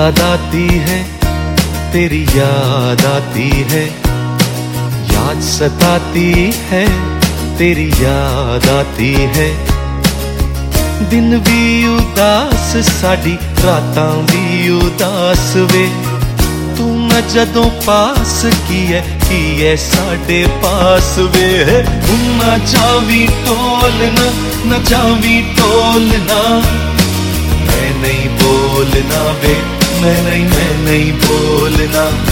याद आती है, तेरी याद आती है, याद सताती है, तेरी याद आती है। दिन भी उदास साडी, रातां भी उदास वे, तू मैं जदों पास की है साडे पास वे। ना जावी टोलना, न जावी टोलना, मैं नहीं बोलना वे, मैं नहीं बोलना।